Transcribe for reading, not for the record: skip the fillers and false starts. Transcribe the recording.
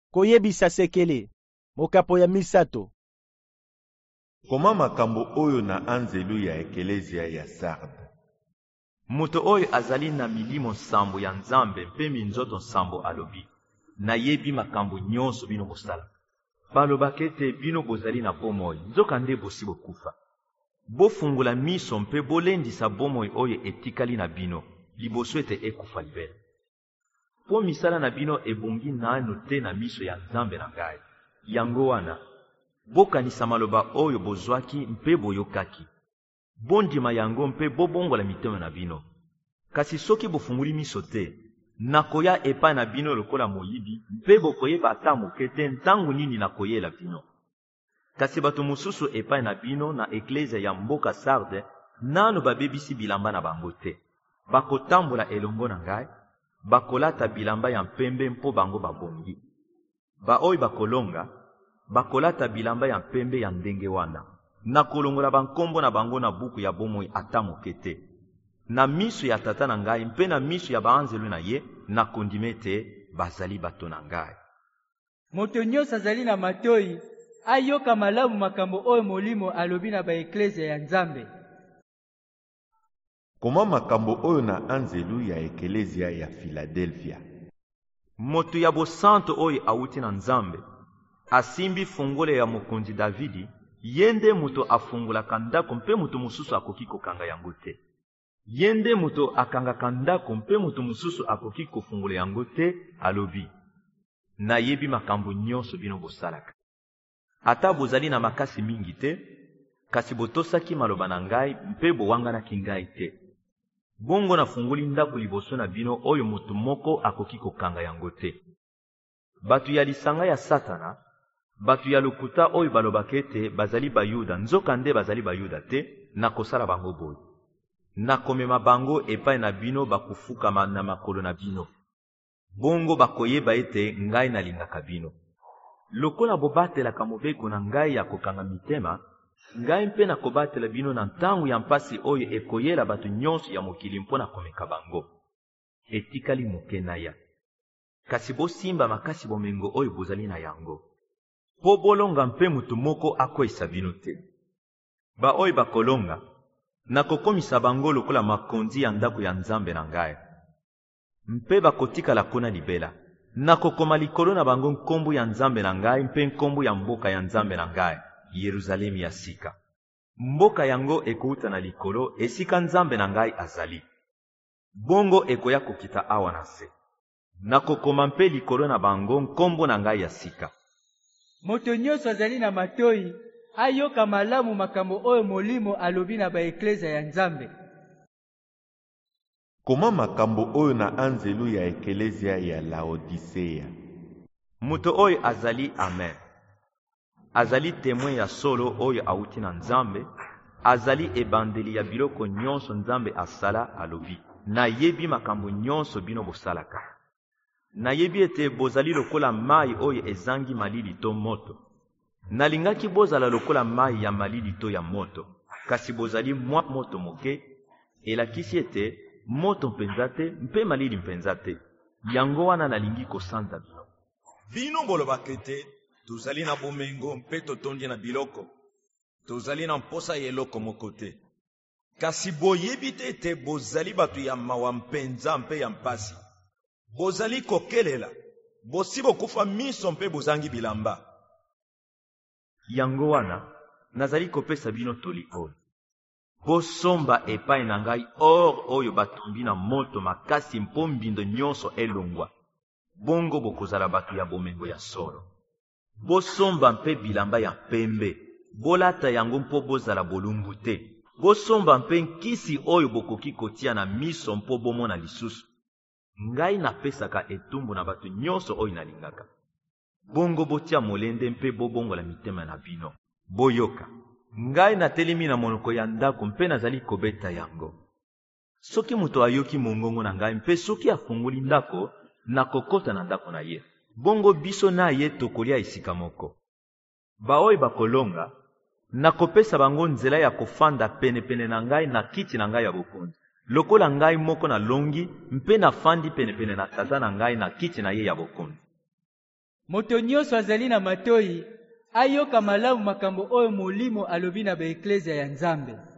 Koyebisa sekele, mokapo ya misato. Koma makambo oyo na anzelu ya ekelezia ya Sarde. Moto oyo azali na milimo nsambo ya Nzambe mpe minzoto nsambo alobi. Nayebi makambo nyonso bino bosala. Balobaka ete bino bozali na bomoi, nzokande bosi bokufa. Bofungula miso mpe bolendisa bomoi oyo etikali na bino, liboso ete ekufa libela. Po misala na bino ebongi nano te na miso ya Nzambe na ngai. Yango wana, bokanisa maloba oyo bozwaki mpe boyokaki. Bondima yango mpe bobongola mitema na bino. Kasi soki bofunguli miso te, nakoya epai na bino lokola moyibi, mpe bokoyeba ata moke te ntango nini nakoyela bino. Kasi bato mosusu epai na bino na eklezia ya mboka Sarde, nano babebisi bilamba na bango te. Bakotambola elongo na ngai, bakolata bilamba ya mpembe mpo bango babongi. Baoyo bakolonga, bakolata bilamba ya mpembe ya ndenge wana. Nakolongola bankombo na bango na buku ya bomoi ata moke te. Na miso ya tata na ngai mpe na miso ya baanzelu na ye, nakondima ete bazali bato na ngai. Moto nyonso azali na matoi, ayoka malamu makambo oyo Molimo alobi na baeklezia ya Nzambe. Koma makambo oyo na anzelu ya ekelezia ya Philadelphia. Moto ya bosanto oyo awuti na Nzambe, asimbi fungole ya mokonzi Davidi, yende moto afungulaka ndako mpe moto mosusu akoki kokanga yango te. Yende moto akangaka ndako mpe moto mosusu akoki kofungula yango te, alobi. Nayebi makambo nyonso bino bosalaka. Ata bozali na makasi mingi te, kasi botosaki maloba na ngai mpe bowanganaki ngai te. Bongo nafunguli ndako liboso na bino oyo moto moko akoki kokanga yango te. Bato ya lisanga ya Satana, bato ya lokuta oyo balobaka ete bazali Bayuda, nzokande bazali Bayuda te, nakosala bango boye. Nakomema bango epai na bino bakufukama na makolo na bino. Bongo bakoyeba ete ngai nalingaka bino. Lokola bobatelaka mobeko na ngai ya kokanga mitema, ngai mpe nakobatela bino na ntango ya mpasi oyo ekoyela bato nyonso ya mokili mpo na komeka bango. Etikali moke na ya. Kasi bosimba makasi bomengo oyo bozali na yango. Po bolonga mpe moto moko akwesa bino te. Ba oyo bakolonga, nakokomisa bango lokola makonzi ya ndako ya Nzambe na ngai. Mpe bakotikala kuna libela. Nakokoma likolo na bango nkombo ya Nzambe na ngai mpe nkombo ya mboka ya Nzambe na ngai, Yerusalemi ya sika. Mboka yango ekouta na likolo esika Nzambe na ngai azali. Bongo ekoya kokita awa na se. Nakokoma mpe likolo na bango nkombo na ngai ya sika. Moto nyonso azali na matoi, ayoka malamu makambo oyo Molimo alobi na baeklezia ya Nzambe. Koma makambo oyo na anzelu ya ekelezia ya Laodicea. Moto oyo azali Amen. Azali témoin ya solo oyo awuti na Nzambe, azali ebandeli ya biloko nyonso Nzambe asala alobi. Nayebi makambo nyonso bino bosalaka. Nayebi ete bozali lokola mai oyo ezangi malili to moto. Nalingaki bozala lokola mai ya malili to ya moto, kasi bozali mwa moto moke, elakisi ete moto mpenza te mpe malili mpenza te. Yango wana nalingi kosanza bino. Bino bolobaka ete tozali na bomengo mpe totondi na biloko, tozali na mposa ya eloko moko te. Kasi boyebi te ete bozali bato ya mawa mpenza mpe ya mpasi. Bozali kokelela, bosi bokufa miso mpe bozangi bilamba. Yango wana nazali kopesa bino toli oyo. Bosomba epai na ngai or oyo batumbi na moto makasi mpo mbindo nyonso elongwa. Bongo bokozala bato ya bomengo ya solo. Bosomba mpe bilamba ya pembe, bolata yango mpo bozala bolumbu te. Bosomba mpe nkisi oyo bokoki kotia na miso mpo bomona lisusu. Ngai napesaka etumbu na bato nyonso oyo nalingaka. Bongo botia molende mpe bobongola mitema na bino. Boyoka. Ngai natelemi na monoko ya ndako mpe nazali kobeta yango. Soki moto ayoki mongongo na ngai mpe soki afunguli ndako, nakokota na ndako na ye. Bongo biso na ye tokolia esika moko. Baoyo bakolonga, nakopesa bango nzela ya kofanda pene na ngai na kiti na ngai ya bokonzi. Lokola ngai moko na longi mpe na fandi pene na tata na ngai na kiti na ye ya bokonzi. moto nyonso azali na matoi ayoka malamu makambo oyo molimo alobi na baeklezia ya Nzambe.